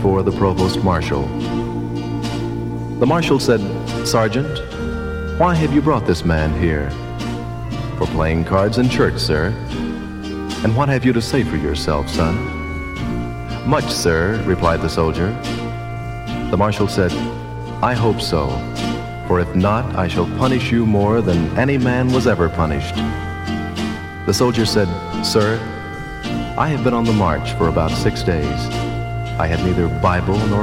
before the provost marshal. The marshal said, "Sergeant, why have you brought this man here?" "For playing cards in church, sir." "And what have you to say for yourself, son?" "Much, sir," replied the soldier. The marshal said, "I hope so, for if not, I shall punish you more than any man was ever punished." The soldier said, "Sir, I have been on the march for about 6 days. I had neither Bible nor